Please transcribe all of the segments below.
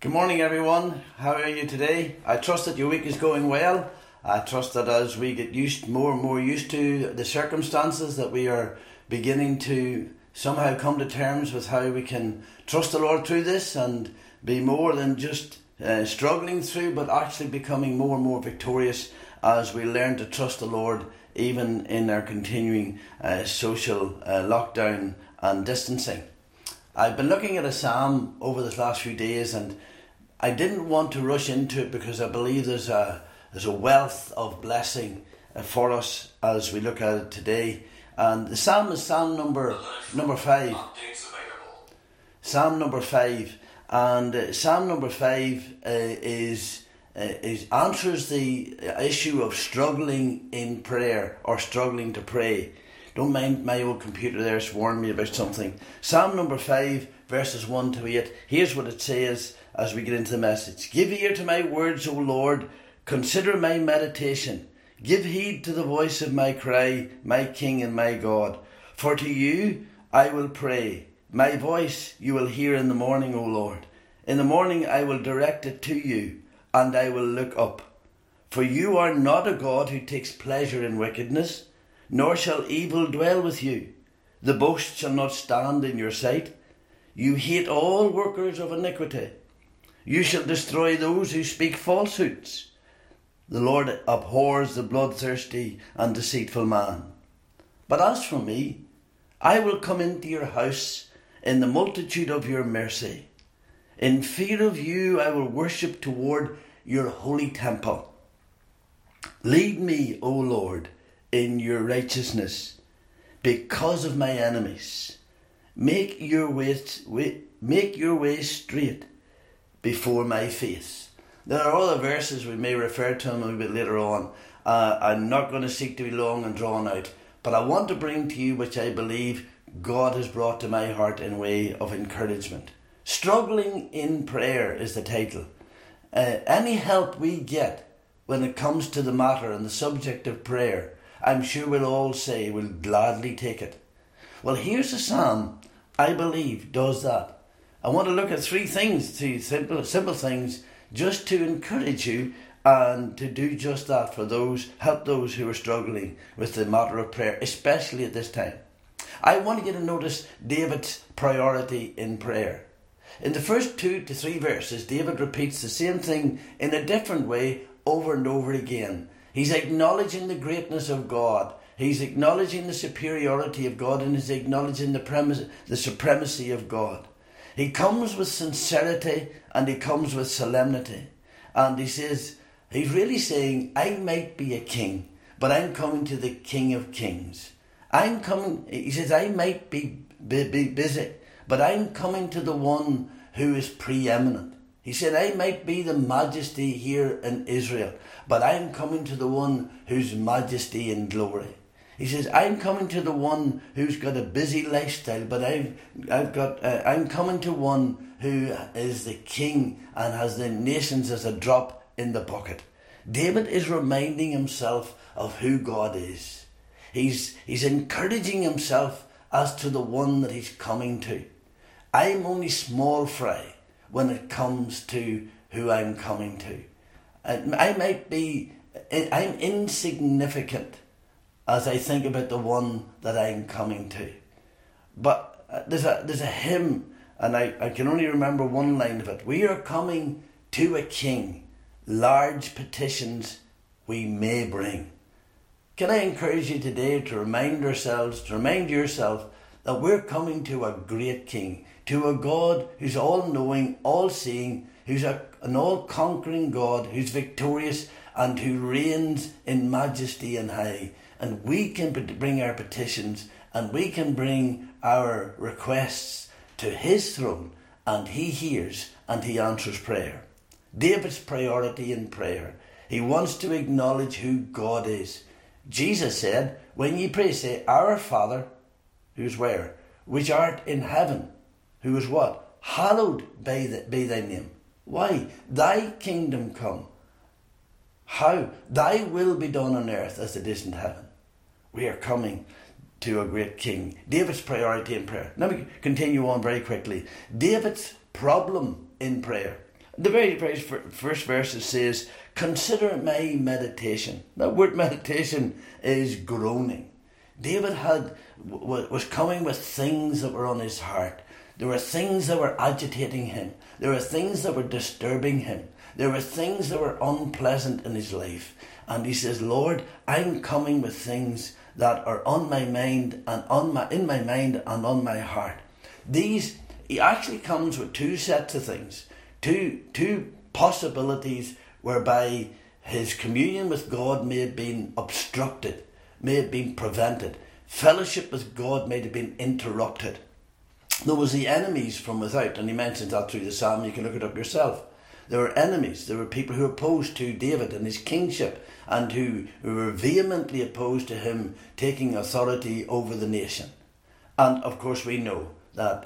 Good morning, everyone. How are you today? I trust that your week is going well. I trust that as we get more and more used to the circumstances, that we are beginning to somehow come to terms with how we can trust the Lord through this and be more than just struggling through, but actually becoming more and more victorious as we learn to trust the Lord even in our continuing social lockdown and distancing. I've been looking at a psalm over the last few days, and I didn't want to rush into it because I believe there's a wealth of blessing for us as we look at it today. And the psalm is Psalm number 5. Psalm number 5. And Psalm number 5 answers the issue of struggling in prayer or struggling to pray. Don't mind my old computer there, it's warned me about something. Psalm number 5, verses 1 to 8. Here's what it says as we get into the message. Give ear to my words, O Lord. Consider my meditation. Give heed to the voice of my cry, my King and my God. For to you I will pray. My voice you will hear in the morning, O Lord. In the morning I will direct it to you, and I will look up. For you are not a God who takes pleasure in wickedness, nor shall evil dwell with you. The boast shall not stand in your sight. You hate all workers of iniquity. You shall destroy those who speak falsehoods. The Lord abhors the bloodthirsty and deceitful man. But as for me, I will come into your house in the multitude of your mercy. In fear of you I will worship toward your holy temple. Lead me, O Lord, in your righteousness because of my enemies. Make your way straight before my face. There are other verses we may refer to them a bit later on. I'm not going to seek to be long and drawn out, but I want to bring to you which I believe God has brought to my heart in way of encouragement. Struggling in prayer is the title. Any help we get when it comes to the matter and the subject of prayer, I'm sure we'll all say we'll gladly take it. Well, here's a psalm I believe does that. I want to look at three simple things, just to encourage you and to do just that for help those who are struggling with the matter of prayer, especially at this time. I want you to notice David's priority in prayer. In the first 2 to 3 verses, David repeats the same thing in a different way over and over again. He's acknowledging the greatness of God. He's acknowledging the superiority of God, and he's acknowledging the supremacy of God. He comes with sincerity and he comes with solemnity. And he's really saying, I might be a king, but I'm coming to the King of Kings. He says, I might be busy, but I'm coming to the one who is preeminent. He said, I might be the majesty here in Israel, but I'm coming to the one whose majesty and glory. He says, I'm coming to the one who's got a busy lifestyle, but I'm coming to one who is the king and has the nations as a drop in the bucket. David is reminding himself of who God is. He's encouraging himself as to the one that he's coming to. I'm only small fry when it comes to who I'm coming to. I'm insignificant as I think about the one that I'm coming to. But there's a hymn, and I can only remember one line of it. We are coming to a king, large petitions we may bring. Can I encourage you today to remind yourself that we're coming to a great king, to a God who's all-knowing, all-seeing, who's an all-conquering God, who's victorious and who reigns in majesty and high. And we can bring our petitions and we can bring our requests to his throne, and he hears and he answers prayer. David's priority in prayer. He wants to acknowledge who God is. Jesus said, when ye pray, say, Our Father, who's where? Which art in heaven. Who is what? Hallowed be thy name. Why? Thy kingdom come. How? Thy will be done on earth as it is in heaven. We are coming to a great king. David's priority in prayer. Let me continue on very quickly. David's problem in prayer. The very first verse it says, consider my meditation. That word meditation is groaning. David was coming with things that were on his heart. There were things that were agitating him. There were things that were disturbing him. There were things that were unpleasant in his life. And he says, Lord, I'm coming with things that are on my mind and in my mind and on my heart. He actually comes with two sets of things, two possibilities whereby his communion with God may have been obstructed, may have been prevented. Fellowship with God may have been interrupted. There was the enemies from without, and he mentions that through the psalm. You can look it up yourself. There were enemies. There were people who were opposed to David and his kingship, and who were vehemently opposed to him taking authority over the nation. And of course we know that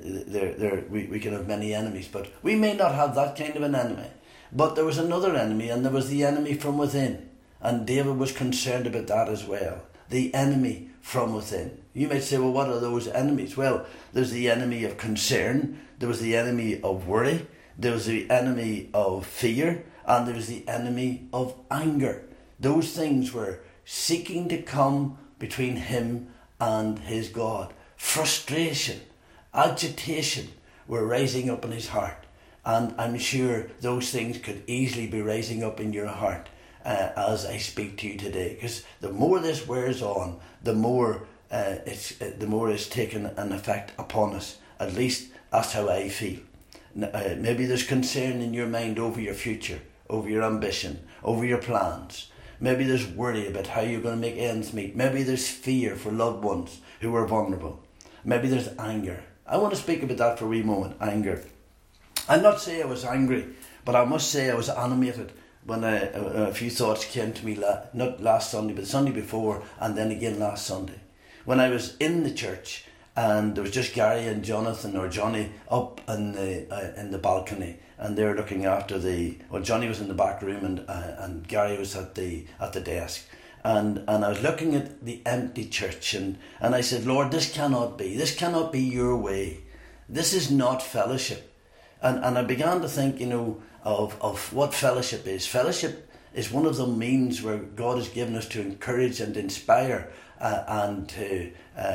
we can have many enemies, but we may not have that kind of an enemy. But there was another enemy, and there was the enemy from within. And David was concerned about that as well. The enemy from within. You might say, well, what are those enemies? Well, there's the enemy of concern, there was the enemy of worry, there was the enemy of fear, and there was the enemy of anger. Those things were seeking to come between him and his God. Frustration, agitation were rising up in his heart. And I'm sure those things could easily be rising up in your heart as I speak to you today. Because the more this wears on, the more it's taken an effect upon us. At least that's how I feel. Maybe there's concern in your mind over your future, over your ambition, over your plans. Maybe there's worry about how you're going to make ends meet. Maybe there's fear for loved ones who are vulnerable. Maybe there's anger. I want to speak about that for a wee moment, anger. I'll not say I was angry, but I must say I was animated when a few thoughts came to me, not last Sunday, but the Sunday before, and then again last Sunday. When I was in the church, and there was just Gary and Jonathan, or Johnny, up in the balcony, and they were looking after Johnny was in the back room, and Gary was at the desk. And I was looking at the empty church, and I said, Lord, this cannot be your way. This is not fellowship. And I began to think, of what fellowship is. Fellowship is one of the means where God has given us to encourage and inspire and to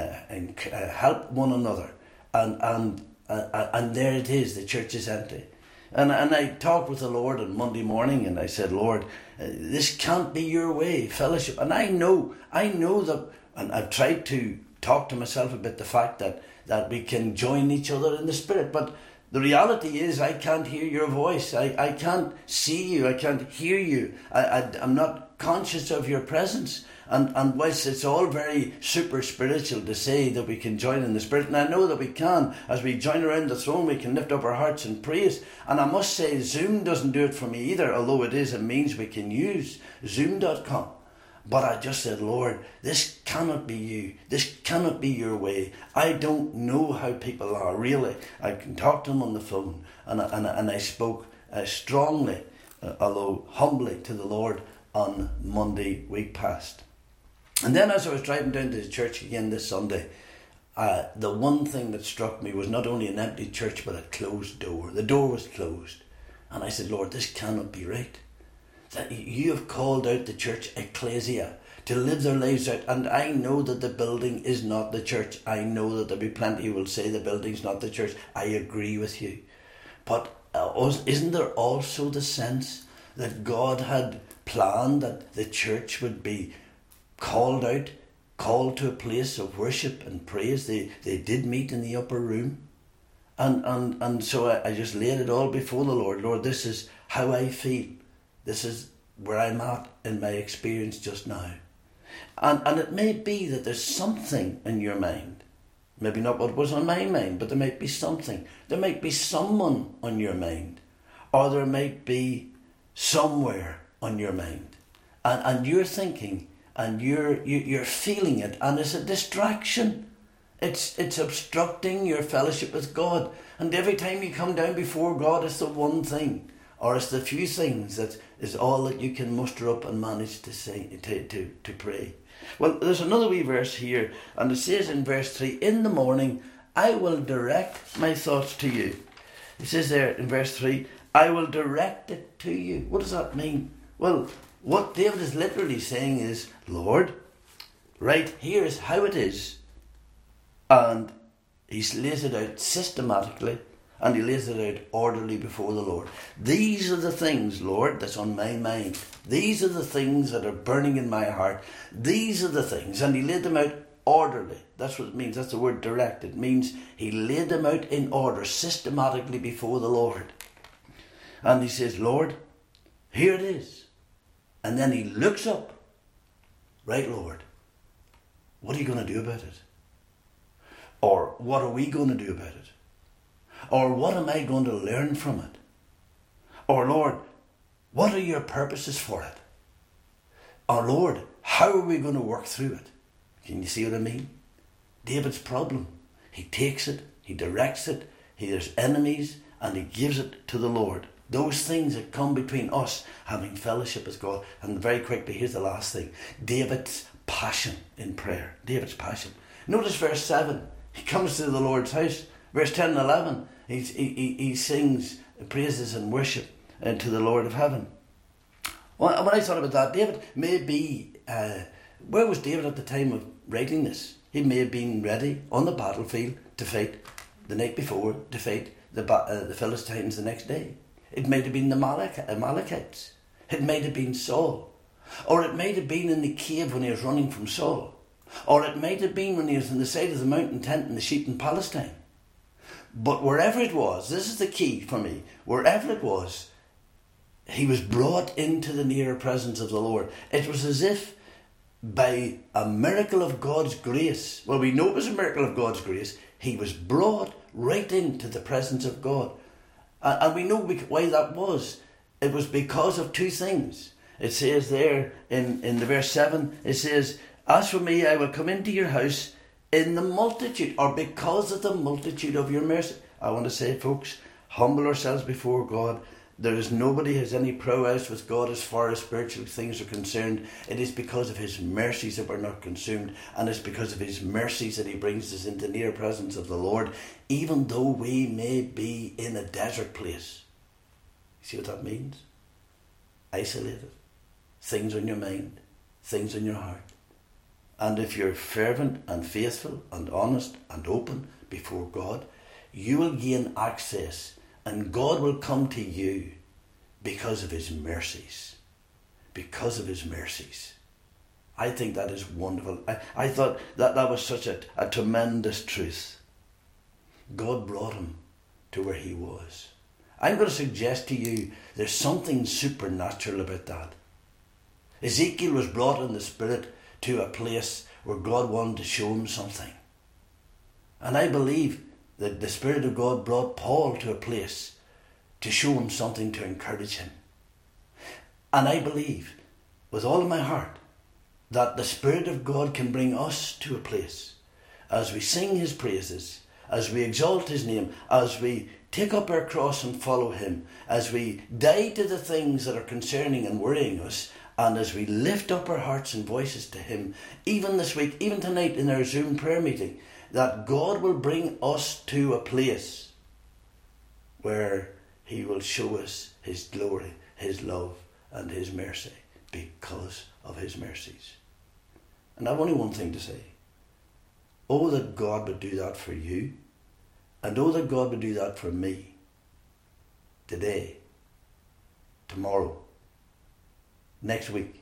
help one another. And there it is, the church is empty. And I talked with the Lord on Monday morning, and I said, Lord, this can't be your way, fellowship. And I know that, and I've tried to talk to myself about the fact that we can join each other in the Spirit, but the reality is I can't hear your voice. I can't see you. I can't hear you. I'm not conscious of your presence. And whilst it's all very super spiritual to say that we can join in the Spirit, and I know that we can, as we join around the throne, we can lift up our hearts in praise. And I must say, Zoom doesn't do it for me either, although it is a means we can use, Zoom.com. But I just said, Lord, this cannot be you. This cannot be your way. I don't know how people are, really. I can talk to them on the phone. And I spoke strongly, although humbly, to the Lord on Monday week past. And then as I was driving down to the church again this Sunday, the one thing that struck me was not only an empty church, but a closed door. The door was closed. And I said, Lord, this cannot be right. That you have called out the church ecclesia to live their lives out. And I know that the building is not the church. I know that there'll be plenty who will say the building's not the church. I agree with you. But isn't there also the sense that God had planned that the church would be called out, called to a place of worship and praise? They did meet in the upper room. And so I just laid it all before the Lord. Lord, this is how I feel. This is where I'm at in my experience just now. And it may be that there's something in your mind. Maybe not what was on my mind, but there might be something. There might be someone on your mind. Or there might be somewhere on your mind. And you're thinking, and you're feeling it, and it's a distraction. It's obstructing your fellowship with God. And every time you come down before God, it's the one thing, or it's the few things that is all that you can muster up and manage to say to pray. Well, there's another wee verse here, and it says in verse 3, in the morning I will direct my thoughts to you. It says there in verse 3, I will direct it to you. What does that mean? Well, what David is literally saying is, Lord, right here is how it is. And he lays it out systematically, and he lays it out orderly before the Lord. These are the things, Lord, that's on my mind. These are the things that are burning in my heart. These are the things. And he laid them out orderly. That's what it means. That's the word direct. It means he laid them out in order, systematically before the Lord. And he says, Lord, here it is. And then he looks up. Right, Lord, what are you going to do about it? Or what are we going to do about it? Or what am I going to learn from it? Or Lord, what are your purposes for it? Or Lord, how are we going to work through it? Can you see what I mean? David's problem. He takes it, he directs it, there's enemies, and he gives it to the Lord. Those things that come between us having fellowship with God. And very quickly, here's the last thing. David's passion in prayer. David's passion. Notice verse 7. He comes to the Lord's house. Verse 10 and 11. He sings praises and worship to the Lord of heaven. When I thought about that, David may be... where was David at the time of writing this? He may have been ready on the battlefield to fight the night before, to fight the Philistines the next day. It might have been the Amalekites. It might have been Saul. Or it might have been in the cave when he was running from Saul. Or it might have been when he was on the side of the mountain tenting the sheep in Palestine. But wherever it was, this is the key for me, wherever it was, he was brought into the nearer presence of the Lord. It was as if by a miracle of God's grace, well, we know it was a miracle of God's grace, he was brought right into the presence of God. And we know why that was. It was because of two things. It says there in the verse 7, it says, as for me, I will come into your house in the multitude, or because of the multitude of your mercy. I want to say, folks, humble ourselves before God. There is nobody has any prowess with God as far as spiritual things are concerned. It is because of his mercies that we're not consumed, and it's because of his mercies that he brings us into near presence of the Lord, even though we may be in a desert place. You see what that means? Isolated. Things on your mind, things in your heart. And if you're fervent and faithful and honest and open before God, you will gain access, and God will come to you because of his mercies. Because of his mercies. I think that is wonderful. I thought that was such a tremendous truth. God brought him to where he was. I'm going to suggest to you there's something supernatural about that. Ezekiel was brought in the Spirit to a place where God wanted to show him something. And I believe that the Spirit of God brought Paul to a place to show him something to encourage him. And I believe with all of my heart that the Spirit of God can bring us to a place as we sing his praises, as we exalt his name, as we take up our cross and follow him, as we die to the things that are concerning and worrying us, and as we lift up our hearts and voices to him, even this week, even tonight in our Zoom prayer meeting, that God will bring us to a place where he will show us his glory, his love, and his mercy because of his mercies. And I've only one thing to say. Oh, that God would do that for you, and oh, that God would do that for me today, tomorrow, next week,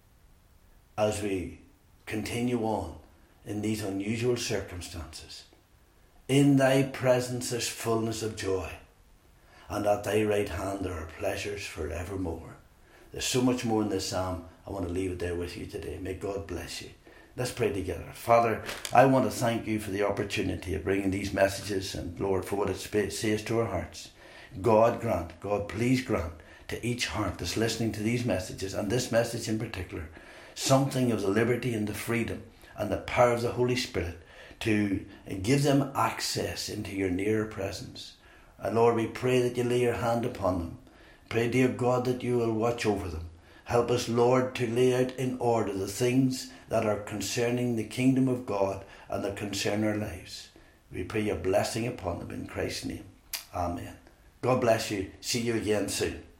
as we continue on in these unusual circumstances. In thy presence there's fullness of joy, and at thy right hand there are pleasures forevermore. There's so much more in this psalm. I want to leave it there with you today. May God bless you. Let's pray together. Father, I want to thank you for the opportunity of bringing these messages, and Lord, for what it says to our hearts. God grant, God please grant to each heart that's listening to these messages, and this message in particular, something of the liberty and the freedom and the power of the Holy Spirit to give them access into your nearer presence. And Lord, we pray that you lay your hand upon them. Pray, dear God, that you will watch over them. Help us, Lord, to lay out in order the things that are concerning the kingdom of God and that concern our lives. We pray your blessing upon them in Christ's name. Amen. God bless you. See you again soon.